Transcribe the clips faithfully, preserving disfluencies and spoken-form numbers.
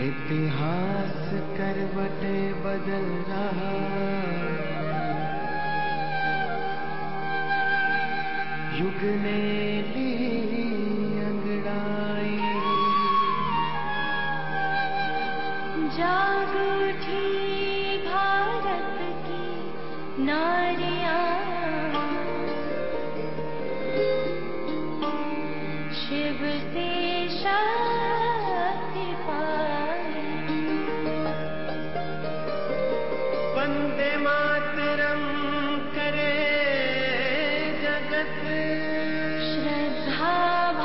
इतिहास करवटे बदल रहा, युग ने ली अंगड़ाई, जाग उठी भारत की नारियां, शिव से शक्ति पाई, वंदे मातरम करे जगत, श्रद्धा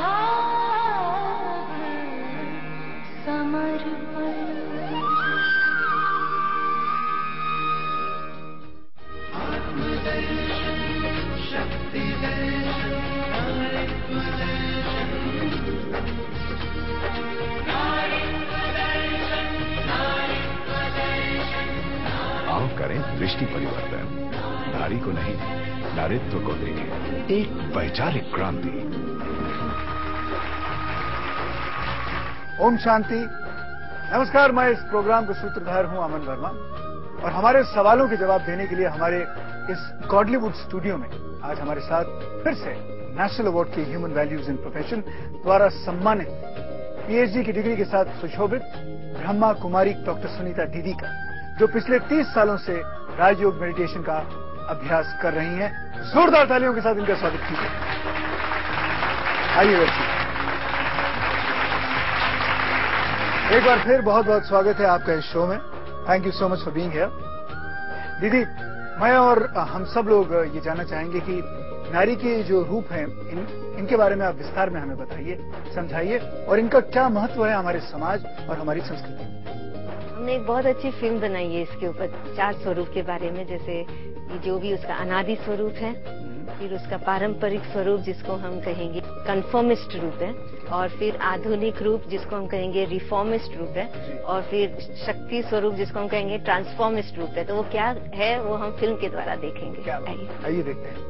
भाव समर्पण। आत्मदर्शन, शक्ति दर्शन, नारित्व दर्शन, नारित्व दर्शन, नारित्व दर्शन। आओ करें दृष्टि परिवर्तन, नारी को नहीं नारित्व को देखें, एक वैचारिक क्रांति। ओम शांति। नमस्कार, मैं इस प्रोग्राम का सूत्रधार हूं अमन वर्मा, और हमारे सवालों के जवाब देने के लिए हमारे इस गॉडलीवुड स्टूडियो में आज हमारे साथ फिर से नेशनल अवार्ड की ह्यूमन वैल्यूज इन प्रोफेशन द्वारा सम्मानित पीएचडी की डिग्री के साथ सुशोभित ब्रह्मा कुमारी डॉक्टर सुनीता दीदी का, जो पिछले तीस सालों से राजयोग मेडिटेशन का अभ्यास कर रही हैं। जोरदार तालियों के साथ इनका स्वागत कीजिए। आइए बैठिए। एक बार फिर बहुत बहुत स्वागत है आपका इस शो में। Thank you so much for being here. दीदी, मैं और हम सब लोग ये जानना चाहेंगे कि नारी के जो रूप हैं, इन, इनके बारे में आप विस्तार में हमें बताइए, समझाइए, और इनका क्या महत्व है हमारे समाज और हमारी संस्कृति में। हमने एक बहुत अच्छी फिल्म बनाई है इसके ऊपर, चार स्वरूप के बारे में। जैसे जो भी उसका अनादि स्वरूप है, फिर उसका पारंपरिक स्वरूप जिसको हम कहेंगे कन्फर्मिस्ट रूप है, और फिर आधुनिक रूप जिसको हम कहेंगे रिफॉर्मिस्ट रूप है, और फिर शक्ति स्वरूप जिसको हम कहेंगे ट्रांसफॉर्मिस्ट रूप है। तो वो क्या है वो हम फिल्म के द्वारा देखेंगे। आइए आइए देखते हैं।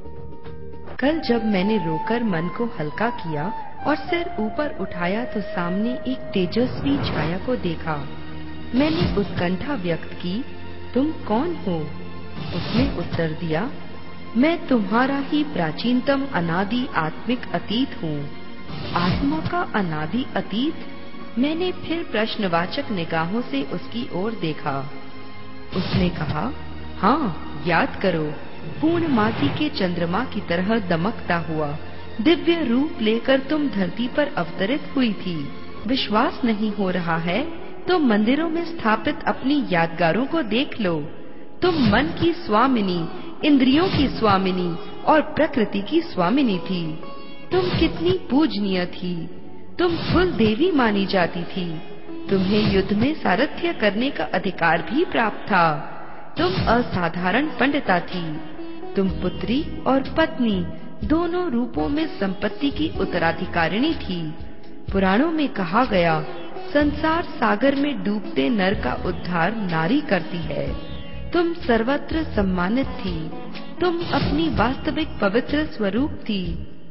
कल जब मैंने रोकर मन को हल्का किया और सिर ऊपर उठाया तो सामने एक तेजस्वी छाया को देखा। मैंने उत्कंठा व्यक्त की, तुम कौन हो? उसने उत्तर दिया, मैं तुम्हारा ही प्राचीनतम अनादि आत्मिक अतीत हूँ। आत्मा का अनादि अतीत? मैंने फिर प्रश्नवाचक निगाहों से उसकी ओर देखा। उसने कहा, हाँ, याद करो, पूर्णमासी के चंद्रमा की तरह दमकता हुआ दिव्य रूप लेकर तुम धरती पर अवतरित हुई थी। विश्वास नहीं हो रहा है तो मंदिरों में स्थापित अपनी यादगारों को देख लो। तुम मन की स्वामिनी, इंद्रियों की स्वामिनी और प्रकृति की स्वामिनी थी। तुम कितनी पूजनीय थी। तुम कुल देवी मानी जाती थी। तुम्हें युद्ध में सारथ्य करने का अधिकार भी प्राप्त था। तुम असाधारण पंडिता थी। तुम पुत्री और पत्नी दोनों रूपों में संपत्ति की उत्तराधिकारिणी थी। पुराणों में कहा गया, संसार सागर में डूबते नर का उद्धार नारी करती है। तुम सर्वत्र सम्मानित थी। तुम अपनी वास्तविक पवित्र स्वरूप थी।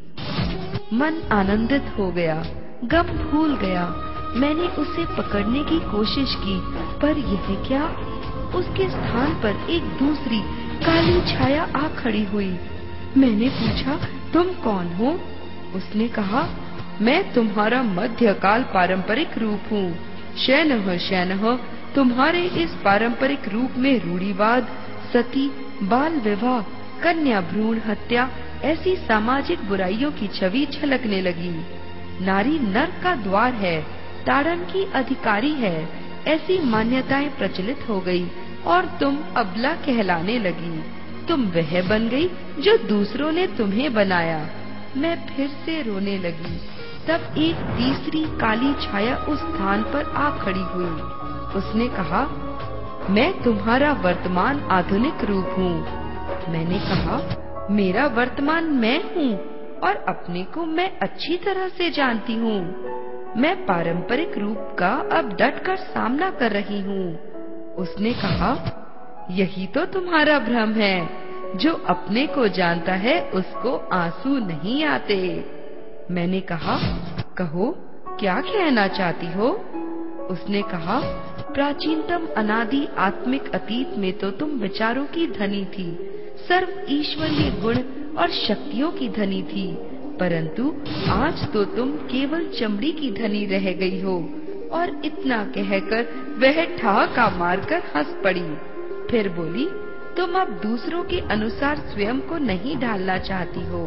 मन आनंदित हो गया, गम भूल गया। मैंने उसे पकड़ने की कोशिश की, पर यह क्या? उसके स्थान पर एक दूसरी काली छाया आ खड़ी हुई। मैंने पूछा, तुम कौन हो? उसने कहा, मैं तुम्हारा मध्यकाल पारंपरिक रूप हूँ। शयनः शयनः तुम्हारे इस पारंपरिक रूप में रूढ़िवाद, सती, बाल विवाह, कन्या भ्रूण हत्या ऐसी सामाजिक बुराइयों की छवि झलकने लगी। नारी नर का द्वार है, ताड़न की अधिकारी है, ऐसी मान्यताएं प्रचलित हो गई और तुम अबला कहलाने लगी। तुम वह बन गई जो दूसरों ने तुम्हें बनाया। मैं फिर से रोने लगी। तब एक तीसरी काली छाया उस स्थान पर आ खड़ी हुई। उसने कहा, मैं तुम्हारा वर्तमान आधुनिक रूप हूँ। मैंने कहा, मेरा वर्तमान मैं हूँ और अपने को मैं अच्छी तरह से जानती हूँ। मैं पारंपरिक रूप का अब डट कर सामना कर रही हूँ। उसने कहा, यही तो तुम्हारा भ्रम है। जो अपने को जानता है उसको आंसू नहीं आते। मैंने कहा, कहो क्या कहना चाहती हो? उसने कहा, प्राचीनतम अनादि आत्मिक अतीत में तो तुम विचारों की धनी थी, सर्व ईश्वरीय गुण और शक्तियों की धनी थी, परंतु आज तो तुम केवल चमड़ी की धनी रह गई हो। और इतना कहकर वह ठहाका मारकर हंस पड़ी। फिर बोली, तुम अब दूसरों के अनुसार स्वयं को नहीं ढालना चाहती हो,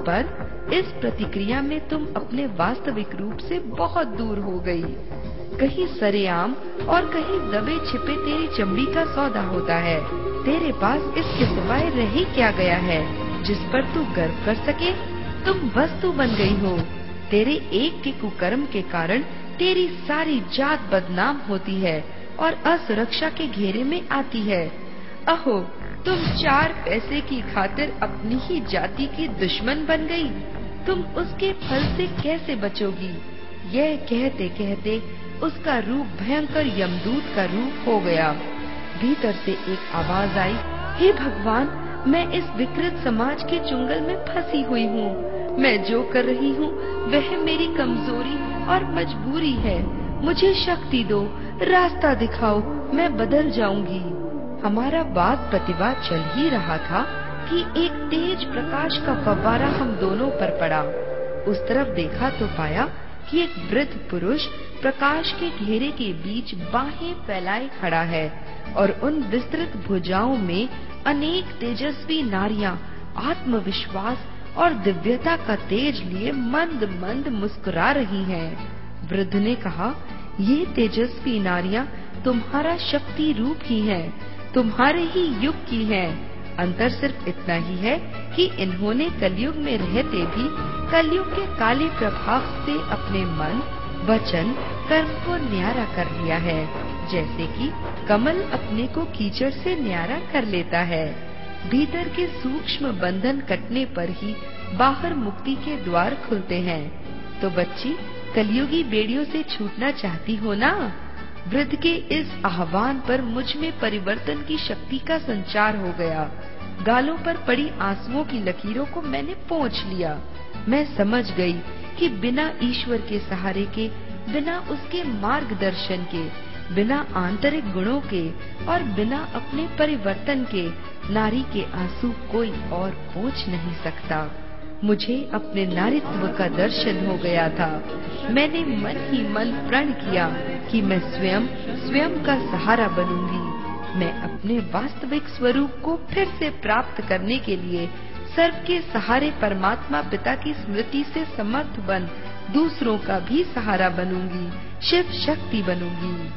पर इस प्रतिक्रिया में तुम अपने वास्तविक रूप से बहुत दूर हो गई। कहीं सरेआम और कहीं दबे छिपे तेरी चमड़ी का सौदा होता है। तेरे पास इसके सिवाय रह ही क्या गया है जिस पर तू गर्व कर सके? तुम वस्तु बन गई हो। तेरे एक के कुकर्म के कारण तेरी सारी जात बदनाम होती है और असुरक्षा के घेरे में आती है। अहो, तुम चार पैसे की खातिर अपनी ही जाति की दुश्मन बन गई। तुम उसके फल से कैसे बचोगी? यह कहते कहते उसका रूप भयंकर यमदूत का रूप हो गया। भीतर से एक आवाज आई, हे भगवान, मैं इस विकृत समाज के चुंगल में फंसी हुई हूँ। मैं जो कर रही हूँ वह मेरी कमजोरी और मजबूरी है। मुझे शक्ति दो, रास्ता दिखाओ, मैं बदल जाऊंगी। हमारा वाद प्रतिवाद चल ही रहा था कि एक तेज प्रकाश का फव्वारा हम दोनों पर पड़ा। उस तरफ देखा तो पाया कि एक वृद्ध पुरुष प्रकाश के घेरे के बीच बाहें फैलाए खड़ा है और उन विस्तृत भुजाओं में अनेक तेजस्वी नारियां आत्मविश्वास और दिव्यता का तेज लिए मंद मंद मुस्कुरा रही हैं। वृद्ध ने कहा, ये तेजस्वी नारियां तुम्हारा शक्ति रूप ही हैं, तुम्हारे ही युग की हैं। अंतर सिर्फ इतना ही है कि इन्होंने कलयुग में रहते भी कलयुग के काले प्रभाव से अपने मन, वचन, कर्म को न्यारा कर लिया है, जैसे कि कमल अपने को कीचड़ से न्यारा कर लेता है। भीतर के सूक्ष्म बंधन कटने पर ही बाहर मुक्ति के द्वार खुलते हैं। तो बच्ची, कलयुगी बेड़ियों से छूटना चाहती हो ना? वृद्ध के इस आह्वान पर मुझ में परिवर्तन की शक्ति का संचार हो गया। गालों पर पड़ी आंसुओं की लकीरों को मैंने पोंछ लिया। मैं समझ गई कि बिना ईश्वर के सहारे के, बिना उसके मार्गदर्शन के, बिना आंतरिक गुणों के और बिना अपने परिवर्तन के नारी के आंसू कोई और पोंछ नहीं सकता। मुझे अपने नारीत्व का दर्शन हो गया था। मैंने मन ही मन प्रण किया कि मैं स्वयं स्वयं का सहारा बनूंगी। मैं अपने वास्तविक स्वरूप को फिर से प्राप्त करने के लिए सर्व के सहारे परमात्मा पिता की स्मृति से समर्थ बन दूसरों का भी सहारा बनूंगी, शिव शक्ति बनूंगी।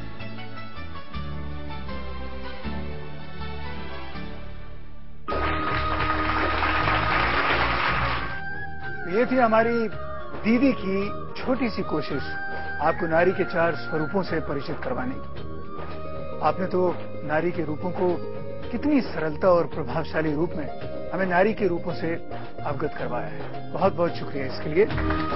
ये थी हमारी दीदी की छोटी सी कोशिश आपको नारी के चार स्वरूपों से परिचित करवाने की। आपने तो नारी के रूपों को कितनी सरलता और प्रभावशाली रूप में हमें नारी के रूपों से अवगत करवाया है। बहुत बहुत शुक्रिया इसके लिए।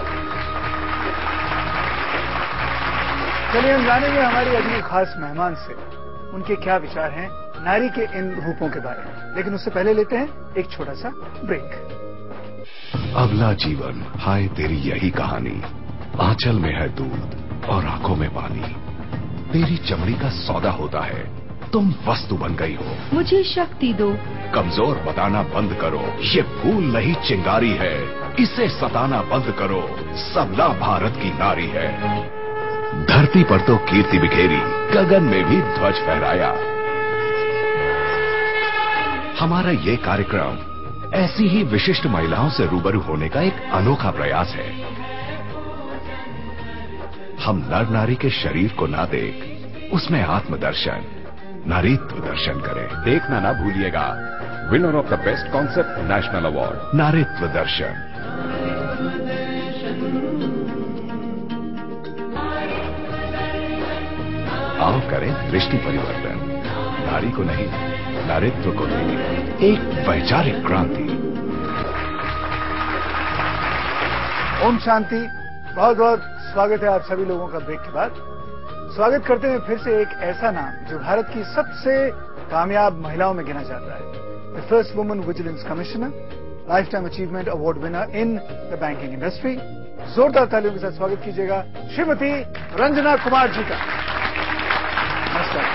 चलिए हम जानेंगे हमारी अगली खास मेहमान से उनके क्या विचार हैं नारी के इन रूपों के बारे में। लेकिन उससे पहले लेते हैं एक छोटा सा ब्रेक। अगला जीवन, हाय तेरी यही कहानी। आंचल में है दूध और आंखों में पानी। तेरी चमड़ी का सौदा होता है, तुम वस्तु बन गई हो। मुझे शक्ति दो। कमजोर बताना बंद करो, ये फूल नहीं चिंगारी है। इसे सताना बंद करो, सबला भारत की नारी है। धरती पर तो कीर्ति बिखेरी, गगन में भी ध्वज फहराया। हमारा ये कार्यक्रम ऐसी ही विशिष्ट महिलाओं से रूबरू होने का एक अनोखा प्रयास है। हम नर नारी के शरीर को ना देख उसमें आत्मदर्शन, नारीत्व दर्शन करें। देखना ना भूलिएगा, winner of the best concept national award, नारीत्व दर्शन। आओ करें दृष्टि परिवर्तन, नारी को नहीं नारीत्व को देंगे एक वैचारिक क्रांति। ओम शांति। बहुत बहुत स्वागत है आप सभी लोगों का ब्रेक के बाद। स्वागत करते हैं फिर से एक ऐसा नाम जो भारत की सबसे कामयाब महिलाओं में गिना जाता है। The first woman vigilance commissioner, life time achievement award winner in the banking industry. जोरदार तालियों के साथ स्वागत कीजिएगा श्रीमती रंजना कुमार जी का। नमस्कार।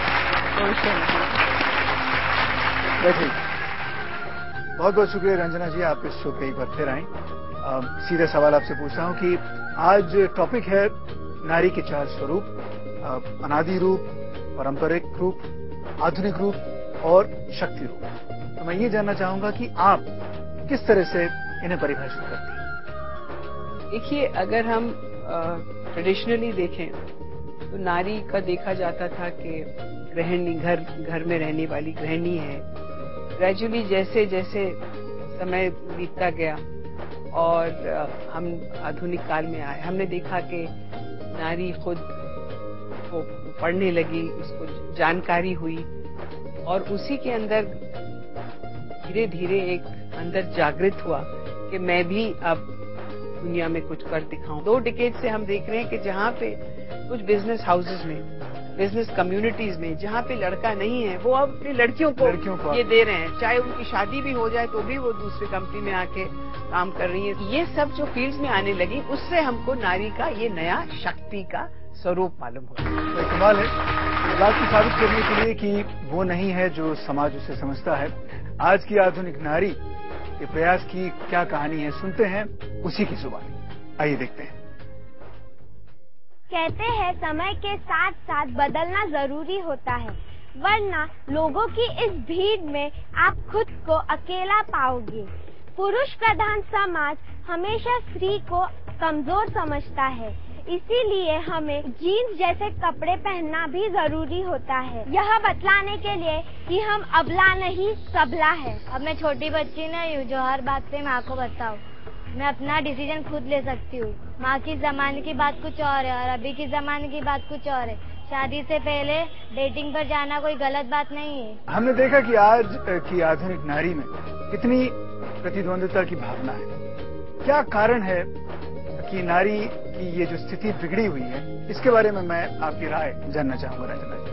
बैठिए। बहुत बहुत शुक्रिया रंजना जी, आप इस शो पे एक बार फिर आए। सीधा सवाल आपसे पूछ रहा हूं कि आज टॉपिक है नारी के चार स्वरूप, अनादि रूप, पारंपरिक रूप, आधुनिक रूप और शक्ति रूप। तो मैं ये जानना चाहूंगा कि आप किस तरह से इन्हें परिभाषित करती हैं? देखिए, अगर हम ट्रेडिशनली देखें तो नारी का देखा जाता था कि गृहिणी, घर घर में रहने वाली गृहिणी है। ग्रेजुअली जैसे जैसे समय बीतता गया और हम आधुनिक काल में आए, हमने देखा कि नारी खुद को पढ़ने लगी, उसको जानकारी हुई और उसी के अंदर धीरे धीरे एक अंदर जागृत हुआ कि मैं भी अब दुनिया में कुछ कर दिखाऊं। दो डिकेड से हम देख रहे हैं कि जहाँ पे कुछ बिजनेस हाउसेस में, बिजनेस कम्युनिटीज में जहाँ पे लड़का नहीं है, वो अब अपनी लड़कियों को, लड़कियों को ये दे रहे हैं। चाहे उनकी शादी भी हो जाए तो भी वो दूसरी कंपनी में आके काम कर रही है। ये सब जो फील्ड्स में आने लगी, उससे हमको नारी का ये नया शक्ति का स्वरूप मालूम हुआ। तो कमाल है, इस बात को साबित करने के लिए कि वो नहीं है जो समाज उसे समझता है, आज की आधुनिक नारी के प्रयास की क्या कहानी है, सुनते हैं उसी की जुबानी। आइए देखते हैं। कहते हैं समय के साथ साथ बदलना जरूरी होता है, वरना लोगों की इस भीड़ में आप खुद को अकेला पाओगे। पुरुष प्रधान समाज हमेशा स्त्री को कमजोर समझता है, इसीलिए हमें जीन्स जैसे कपड़े पहनना भी जरूरी होता है, यह बतलाने के लिए कि हम अबला नहीं सबला है। अब मैं छोटी बच्ची नहीं हूँ जो हर बात पे माँ को बताऊँ। मैं अपना डिसीजन खुद ले सकती हूँ। माँ की जमाने की बात कुछ और है और अभी की जमाने की बात कुछ और है। शादी से पहले डेटिंग पर जाना कोई गलत बात नहीं है। हमने देखा कि आज की आधुनिक नारी में कितनी प्रतिद्वंद्विता की भावना है। क्या कारण है कि नारी की ये जो स्थिति बिगड़ी हुई है, इसके बारे में मैं आपकी राय जानना चाहूंगा रंजना जी।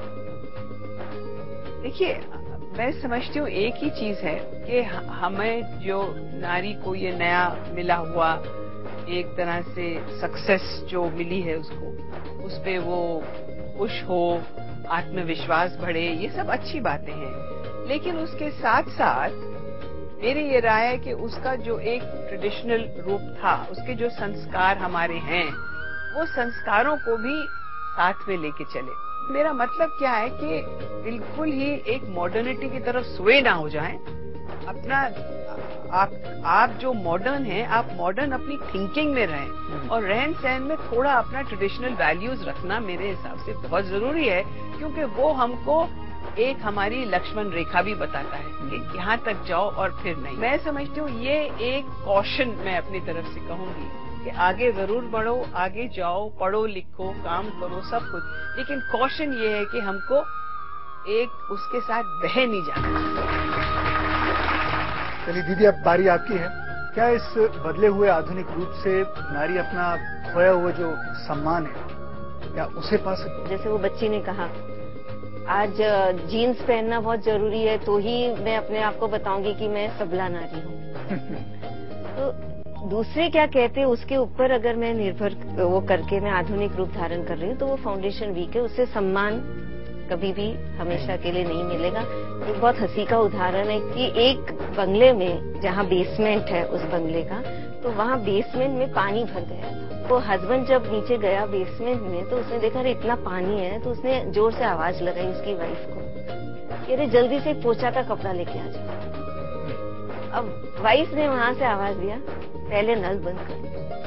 देखिए, मैं समझती हूँ एक ही चीज है कि हमें जो नारी को ये नया मिला हुआ एक तरह से सक्सेस जो मिली है उसको, उस पे वो खुश हो, आत्मविश्वास बढ़े, ये सब अच्छी बातें हैं। लेकिन उसके साथ साथ मेरी ये राय है कि उसका जो एक ट्रेडिशनल रूप था, उसके जो संस्कार हमारे हैं, वो संस्कारों को भी साथ में लेके चले। मेरा मतलब क्या है कि बिल्कुल ही एक मॉडर्निटी की तरफ स्वे ना हो जाएं। अपना आप आप जो मॉडर्न हैं, आप मॉडर्न अपनी थिंकिंग में रहें और रहन सहन में थोड़ा अपना ट्रेडिशनल वैल्यूज रखना मेरे हिसाब से बहुत जरूरी है, क्योंकि वो हमको एक हमारी लक्ष्मण रेखा भी बताता है कि यहाँ तक जाओ और फिर नहीं। मैं समझती हूँ ये एक कॉशन मैं अपनी तरफ से कहूंगी कि आगे जरूर बढ़ो, आगे जाओ, पढ़ो लिखो, काम करो, सब कुछ, लेकिन कॉशन ये है कि हमको एक उसके साथ बह नहीं जाना चाहिए। चलिए दीदी, अब बारी आपकी है। क्या इस बदले हुए आधुनिक रूप से नारी अपना खोया हुआ जो सम्मान है, क्या उसे पा सकती? जैसे वो बच्ची ने कहा, आज जीन्स पहनना बहुत जरूरी है, तो ही मैं अपने आप को बताऊंगी कि मैं सबला नारी हूँ। तो दूसरे क्या कहते हैं उसके ऊपर अगर मैं निर्भर वो करके मैं आधुनिक रूप धारण कर रही हूँ, तो वो फाउंडेशन वीक है, उससे सम्मान कभी भी हमेशा के लिए नहीं मिलेगा। एक बहुत हंसी का उदाहरण है कि एक बंगले में जहाँ बेसमेंट है उस बंगले का, तो वहाँ बेसमेंट में पानी भर गया था। तो हस्बैंड जब नीचे गया बेसमेंट में, तो उसने देखा अरे इतना पानी है, तो उसने जोर से आवाज लगाई उसकी वाइफ को कि अरे जल्दी से पोछा का कपड़ा लेके आ जाओ। अब वाइफ ने वहां से आवाज दिया, पहले नल बंद कर।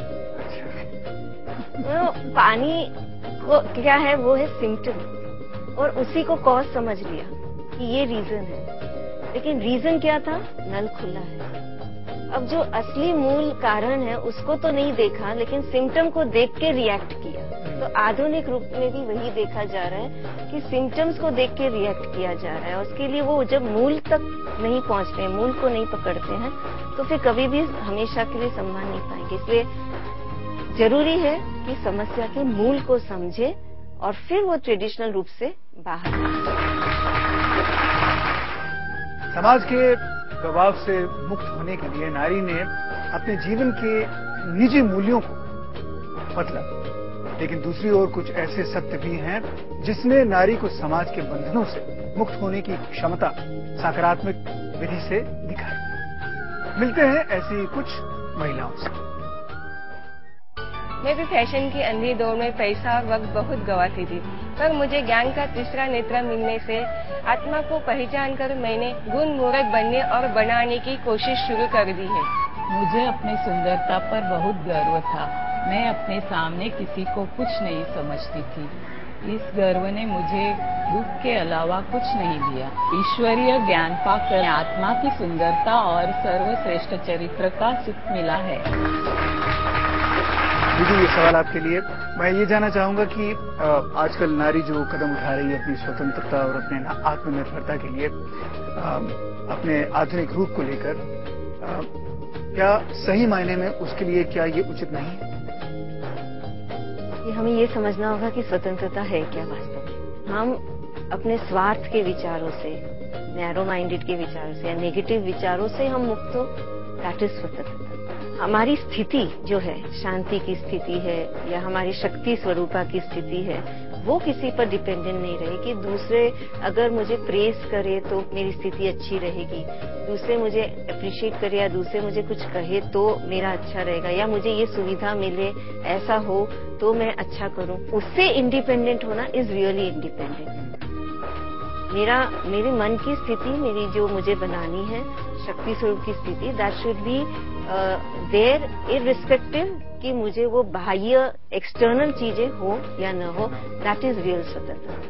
तो पानी को क्या है, वो है सिम्टम, और उसी को कॉज समझ लिया कि ये रीजन है, लेकिन रीजन क्या था, नल खुला है। अब जो असली मूल कारण है उसको तो नहीं देखा, लेकिन सिम्टम को देख के रिएक्ट किया। तो आधुनिक रूप में भी वही देखा जा रहा है कि सिम्टम्स को देख के रिएक्ट किया जा रहा है। उसके लिए वो जब मूल तक नहीं पहुंचते हैं, मूल को नहीं पकड़ते हैं, तो फिर कभी भी हमेशा के लिए सम्मान नहीं पाएंगे। इसलिए जरूरी है कि समस्या के मूल को समझे और फिर वो ट्रेडिशनल रूप से बाहर। समाज के दबाव से मुक्त होने के लिए नारी ने अपने जीवन के निजी मूल्यों को, मतलब लेकिन दूसरी ओर कुछ ऐसे सत्य भी हैं जिसने नारी को समाज के बंधनों से मुक्त होने की क्षमता सकारात्मक विधि से दिखाई। मिलते हैं ऐसी कुछ महिलाओं से। मैं भी फैशन की अंधी दौड़ में पैसा और वक्त बहुत गंवाती थी, पर मुझे ज्ञान का तीसरा नेत्र मिलने से आत्मा को पहचान कर मैंने गुण मूर्त बनने और बनाने की कोशिश शुरू कर दी है। मुझे अपनी सुंदरता पर बहुत गर्व था। मैं अपने सामने किसी को कुछ नहीं समझती थी। इस गर्व ने मुझे दुख के अलावा कुछ नहीं दिया। ईश्वरीय ज्ञान पाकर आत्मा की सुंदरता और सर्वश्रेष्ठ चरित्र का सुख मिला है। दीदी, ये सवाल आपके लिए। मैं ये जानना चाहूंगा कि आजकल नारी जो कदम उठा रही है अपनी स्वतंत्रता और अपने आत्मनिर्भरता के लिए, अपने आधुनिक रूप को लेकर, क्या सही मायने में उसके लिए क्या ये उचित नहीं है? ये हमें ये समझना होगा कि स्वतंत्रता है क्या वास्तव में। हम अपने स्वार्थ के विचारों से, नैरो माइंडेड के विचारों से या नेगेटिव विचारों से हम मुक्त हो, दैट इज स्वतंत्रता। हमारी स्थिति जो है, शांति की स्थिति है या हमारी शक्ति स्वरूपा की स्थिति है, वो किसी पर डिपेंडेंट नहीं रहे कि दूसरे अगर मुझे प्रेस करे तो मेरी स्थिति अच्छी रहेगी, दूसरे मुझे अप्रिशिएट करे या दूसरे मुझे कुछ कहे तो मेरा अच्छा रहेगा, या मुझे ये सुविधा मिले, ऐसा हो तो मैं अच्छा करूं। उससे इंडिपेंडेंट होना इज रियली इंडिपेंडेंट। मेरा मेरे मन की स्थिति, मेरी जो मुझे बनानी है शक्ति स्वरूप की स्थिति, that should be there irrespective कि मुझे वो बाह्य एक्सटर्नल चीजें हो या न हो, दैट इज रियल स्वतंत्रता।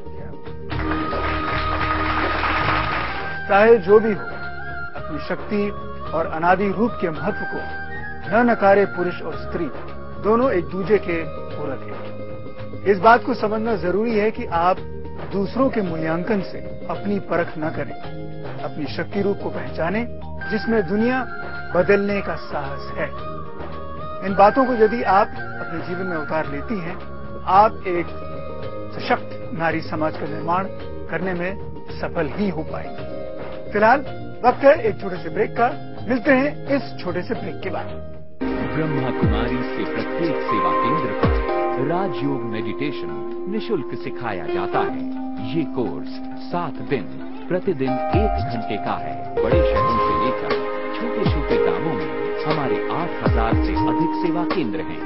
चाहे जो भी हो, अपनी शक्ति और अनादि रूप के महत्व को न नकारे पुरुष और स्त्री, दोनों एक दूसरे के पूरक हैं। इस बात को समझना जरूरी है कि आप दूसरों के मूल्यांकन से अपनी परख न करें, अपनी शक्ति रूप को पहचानें जिसमें दुनिया बदलने का साहस है। इन बातों को यदि आप अपने जीवन में उतार लेती हैं तो आप एक सशक्त नारी समाज का निर्माण करने में सफल ही हो पाएंगे। फिलहाल वक्त है एक छोटे से ब्रेक का। मिलते हैं इस छोटे से ब्रेक के बाद। ब्रह्मा कुमारी से प्रत्येक सेवा केंद्र पर राजयोग मेडिटेशन निशुल्क सिखाया जाता है। ये कोर्स सात दिन प्रतिदिन एक घंटे का है। बड़े शहरों से लेकर छोटे छोटे गांवों में हमारे आठ हजार से अधिक सेवा केंद्र हैं।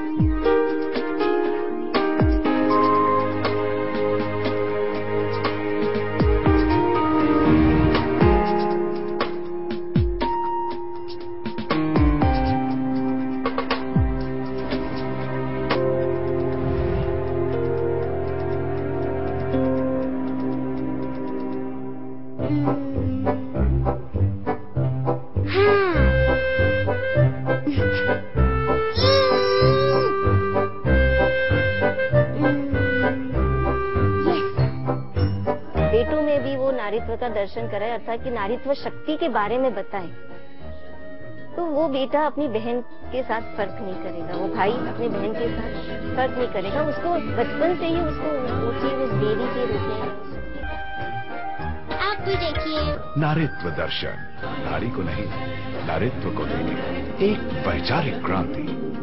का दर्शन कराए, अर्थात कि नारीत्व शक्ति के बारे में बताए, तो वो बेटा अपनी बहन के साथ फर्क नहीं करेगा, वो भाई अपनी बहन के साथ फर्क नहीं करेगा। उसको बचपन से ही उसको वो चीज उस देवी के रूप में। आप भी देखिए नारीत्व दर्शन, नारी को नहीं नारीत्व को देने एक वैचारिक क्रांति।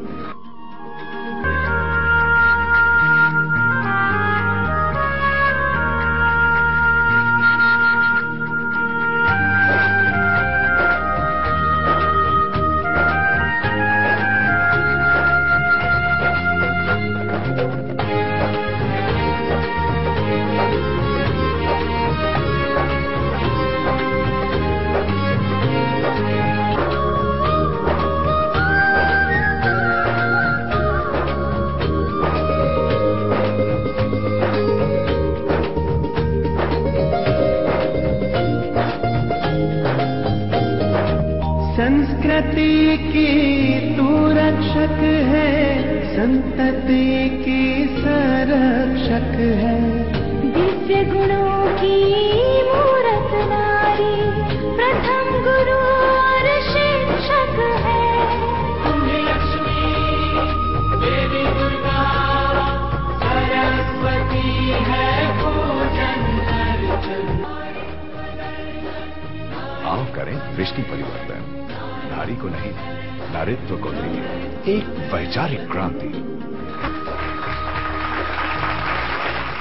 संस्कृति की तू रक्षक है, संतति की संरक्षक है। दिव्य गुणों की मूरत नारी, प्रथम गुरु और शिक्षक है। तुम्हें लक्ष्मी देवी दुर्गा सरस्वती है पूजन अर्चन। आओ करें दृष्टि परिवर्तन, नारी को नहीं नारीत्व को देंगे एक वैचारिक क्रांति।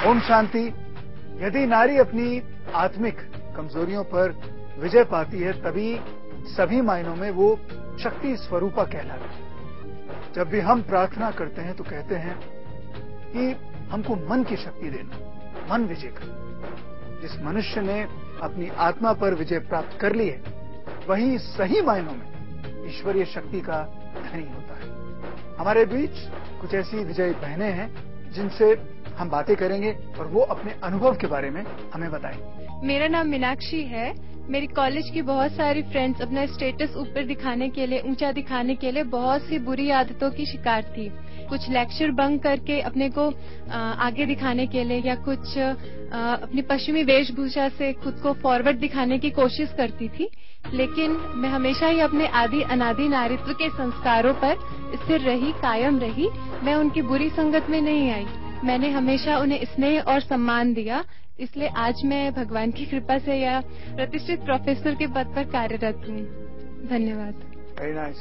ओम शांति। यदि नारी अपनी आत्मिक कमजोरियों पर विजय पाती है तभी सभी मायनों में वो शक्ति स्वरूपा कहलाती है। जब भी हम प्रार्थना करते हैं तो कहते हैं कि हमको मन की शक्ति देना, मन विजय कर। जिस मनुष्य ने अपनी आत्मा पर विजय प्राप्त कर ली है वही सही मायनों में ईश्वरीय शक्ति का धनी होता है। हमारे बीच कुछ ऐसी विजयी बहनें हैं जिनसे हम बातें करेंगे और वो अपने अनुभव के बारे में हमें बताएंगे। मेरा नाम मीनाक्षी है। मेरी कॉलेज की बहुत सारी फ्रेंड्स अपना स्टेटस ऊपर दिखाने के लिए, ऊंचा दिखाने के लिए बहुत सी बुरी आदतों की शिकार थी। कुछ लेक्चर बंक करके अपने को आगे दिखाने के लिए या कुछ अपनी पश्चिमी वेशभूषा से खुद को फॉरवर्ड दिखाने की कोशिश करती थी। लेकिन मैं हमेशा ही अपने आदि अनादि नारीत्व के संस्कारों पर स्थिर रही, कायम रही। मैं उनकी बुरी संगत में नहीं आई। मैंने हमेशा उन्हें स्नेह और सम्मान दिया। इसलिए आज मैं भगवान की कृपा से या प्रतिष्ठित प्रोफेसर के पद पर कार्यरत हूँ। धन्यवाद। Very nice.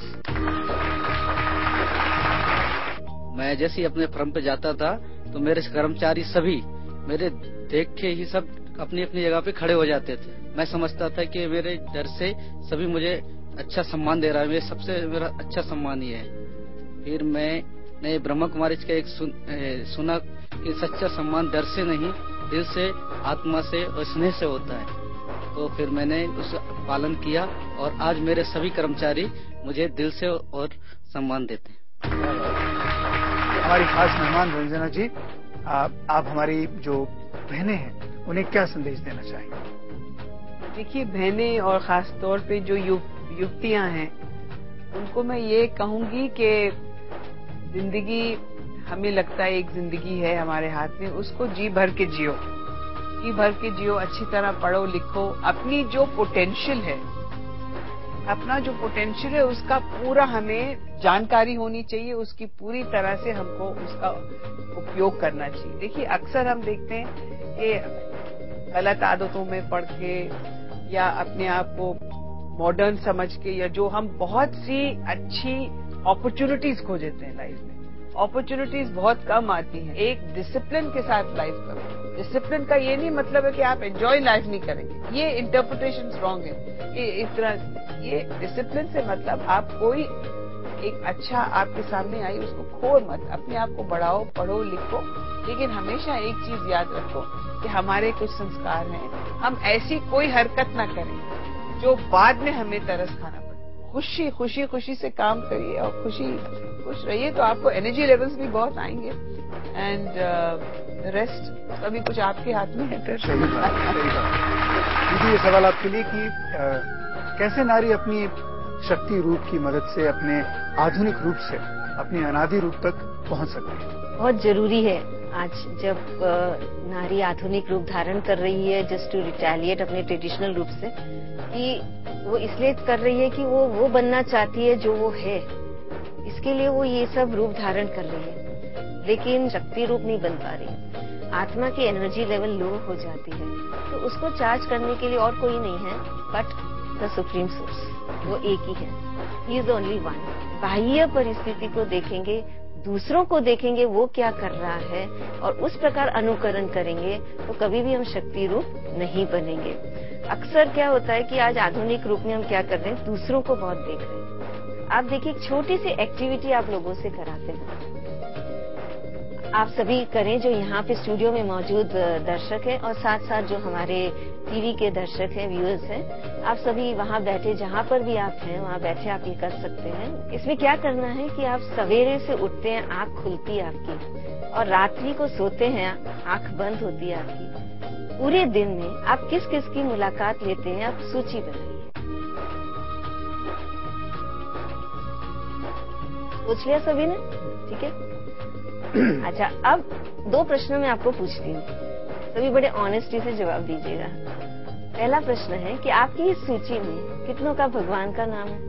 मैं जैसे ही अपने फर्म पे जाता था तो मेरे कर्मचारी सभी मेरे देख के ही सब अपनी अपनी जगह पे खड़े हो जाते थे। मैं समझता था कि मेरे डर से सभी मुझे अच्छा सम्मान दे रहा है, मेरे सबसे मेरा अच्छा सम्मान ही है। फिर मैंने ब्रह्मा कुमारी का एक सुन, ए, सुना कि सच्चा सम्मान डर से नहीं, दिल से, आत्मा से और स्नेह से होता है। तो फिर मैंने उस पालन किया और आज मेरे सभी कर्मचारी मुझे दिल से और सम्मान देते हैं। हमारी खास मेहमान रंजना जी, आप, आप हमारी जो बहनें हैं उन्हें क्या संदेश देना चाहेंगे? देखिए, बहनें और खास तौर पे जो युव, युवतियां हैं उनको मैं ये कहूंगी कि जिंदगी, हमें लगता है एक जिंदगी है हमारे हाथ में, उसको जी भर के जियो, जी भर के जियो, अच्छी तरह पढ़ो लिखो। अपनी जो पोटेंशियल है, अपना जो पोटेंशियल है उसका पूरा हमें जानकारी होनी चाहिए, उसकी पूरी तरह से हमको उसका उपयोग करना चाहिए। देखिए, अक्सर हम देखते हैं कि गलत आदतों में पड़ के या अपने आप को मॉडर्न समझ के, या जो हम बहुत सी अच्छी अपॉर्चुनिटीज खो देते हैं लाइफ में, अपॉर्चुनिटीज बहुत कम आती हैं। एक डिसिप्लिन के साथ लाइफ करो। डिसिप्लिन का ये नहीं मतलब है कि आप एंजॉय लाइफ नहीं करेंगे, ये इंटरप्रिटेशन रॉन्ग है। ये इस तरह, ये डिसिप्लिन से मतलब आप कोई एक अच्छा आपके सामने आई उसको खो मत, अपने आप को बढ़ाओ, पढ़ो लिखो। लेकिन हमेशा एक चीज याद रखो कि हमारे कुछ संस्कार हैं, हम ऐसी कोई हरकत ना करें जो बाद में हमें तरस खाना पड़े। खुशी खुशी खुशी से काम करिए और खुशी खुश रहिए तो आपको एनर्जी लेवल्स भी बहुत आएंगे। एंड रेस्ट सभी कुछ आपके हाथ में है। सही बात, सही बात। दीदी, ये सवाल आपके लिए कि आ, कैसे नारी अपनी शक्ति रूप की मदद से अपने आधुनिक रूप से अपने अनादि रूप तक पहुंच सकती है? बहुत जरूरी है आज जब नारी आधुनिक रूप धारण कर रही है, जस्ट टू रिटेलिएट अपने ट्रेडिशनल रूप से, कि वो इसलिए कर रही है कि वो वो बनना चाहती है जो वो है, इसके लिए वो ये सब रूप धारण कर रही है, लेकिन शक्ति रूप नहीं बन पा रही है। आत्मा की एनर्जी लेवल लो हो जाती है, तो उसको चार्ज करने के लिए और कोई नहीं है बट द सुप्रीम सोर्स, वो एक ही है। He is only one. बाह्य परिस्थिति को देखेंगे, दूसरों को देखेंगे वो क्या कर रहा है और उस प्रकार अनुकरण करेंगे तो कभी भी हम शक्ति रूप नहीं बनेंगे। अक्सर क्या होता है कि आज आधुनिक रूप में हम क्या कर रहे हैं, दूसरों को बहुत देख रहे हैं। आप देखिए, एक छोटी सी एक्टिविटी आप लोगों से कराते हैं, आप सभी करें जो यहाँ पे स्टूडियो में मौजूद दर्शक हैं और साथ साथ जो हमारे टीवी के दर्शक हैं, व्यूअर्स हैं, आप सभी वहाँ बैठे, जहाँ पर भी आप हैं वहाँ बैठे आप ये कर सकते हैं। इसमें क्या करना है कि आप सवेरे से उठते हैं, आंख खुलती है आपकी, और रात्रि को सोते हैं, आंख बंद होती है आपकी। पूरे दिन में आप किस किस की मुलाकात लेते हैं, आप सूची बनाइए। सोच लिया सभी ने? ठीक है। अच्छा, अब दो प्रश्न मैं आपको पूछती हूँ, सभी बड़े ऑनेस्टी से जवाब दीजिएगा। पहला प्रश्न है कि आपकी इस सूची में कितनों का भगवान का नाम है?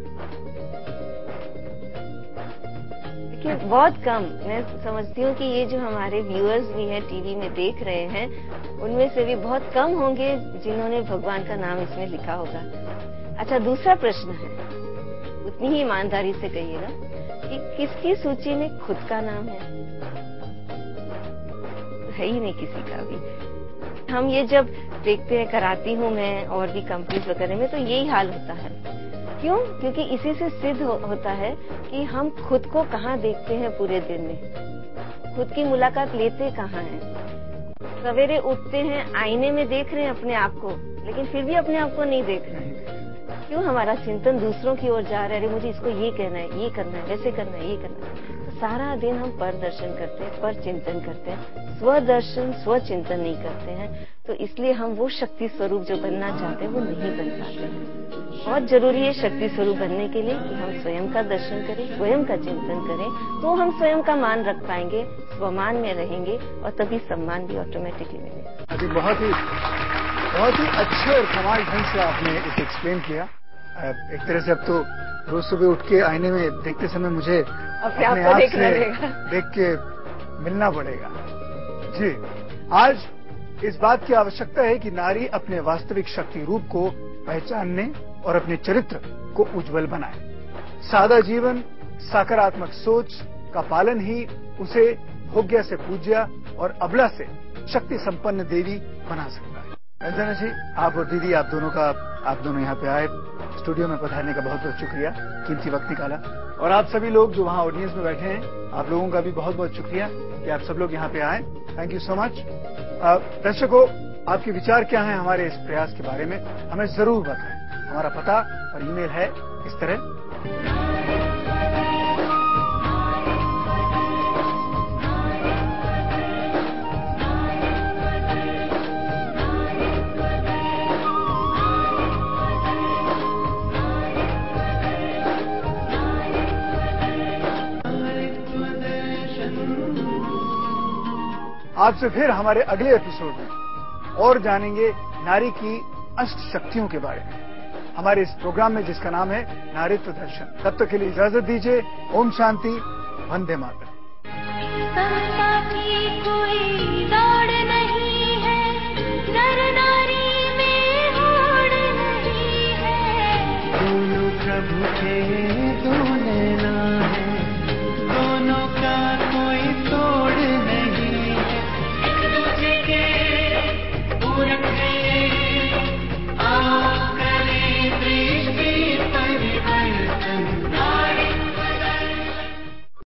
देखिए, बहुत कम। मैं समझती हूँ कि ये जो हमारे व्यूअर्स भी हैं, टीवी में देख रहे हैं, उनमें से भी बहुत कम होंगे जिन्होंने भगवान का नाम इसमें लिखा होगा। अच्छा, दूसरा प्रश्न है, उतनी ही ईमानदारी से कहिएगा कि किसकी सूची में खुद का नाम है? है ही नहीं किसी का भी। हम ये जब देखते हैं, कराती हूँ मैं और भी कंपनीज वगैरह में, तो यही हाल होता है। क्यों? क्योंकि इसी से सिद्ध हो, होता है कि हम खुद को कहाँ देखते हैं पूरे दिन में, खुद की मुलाकात लेते कहाँ हैं। सवेरे उठते हैं, आईने में देख रहे हैं अपने आप को, लेकिन फिर भी अपने आप को नहीं देख रहे हैं। क्यों? हमारा चिंतन दूसरों की ओर जा रहा है, अरे मुझे इसको ये कहना है, ये करना है, वैसे करना है, ये करना है। तो सारा दिन हम पर दर्शन करते हैं, पर चिंतन करते हैं, स्वदर्शन स्व चिंतन नहीं करते हैं। तो इसलिए हम वो शक्ति स्वरूप जो बनना चाहते हैं वो नहीं बन पाते हैं। बहुत जरूरी है शक्ति स्वरूप बनने के लिए कि हम स्वयं का दर्शन करें, स्वयं का चिंतन करें, तो हम स्वयं का मान रख पाएंगे, स्वमान में रहेंगे, और तभी सम्मान भी ऑटोमेटिकली मिलेगा। अभी बहुत ही बहुत ही अच्छे और कमाल ढंग से आपने इसे एक्सप्लेन किया। एक तरह से अब तो रोज सुबह उठ के आईने में देखते समय मुझे अपने आप को देखना पड़ेगा, देख के मिलना पड़ेगा। जी, आज इस बात की आवश्यकता है कि नारी अपने वास्तविक शक्ति रूप को पहचानने और अपने चरित्र को उज्जवल बनाए। सादा जीवन, सकारात्मक सोच का पालन ही उसे भोग्य से पूज्य और अबला से शक्ति संपन्न देवी बना सकता है। रंजना जी, आप और दीदी, आप दोनों का आप दोनों यहाँ पे आए, स्टूडियो में पधारने का बहुत बहुत शुक्रिया, कीमती वक्त निकाला। और आप सभी लोग जो वहाँ ऑडियंस में बैठे हैं, आप लोगों का भी बहुत बहुत शुक्रिया कि आप सब लोग यहाँ पे आए। Thank you so much. दर्शकों, आपके विचार क्या हैं हमारे इस प्रयास के बारे में, हमें जरूर बताएं। हमारा पता और ईमेल है इस तरह। आपसे फिर हमारे अगले एपिसोड में और जानेंगे नारी की अष्ट शक्तियों के बारे में, हमारे इस प्रोग्राम में जिसका नाम है नारीत्व दर्शन। तब तक के लिए इजाजत दीजिए। ओम शांति, वंदे मातरम। कोई दौड़ नहीं है, नर नारी में होड़ नहीं है। दोनों प्रभु के दो नैना है, दोनों का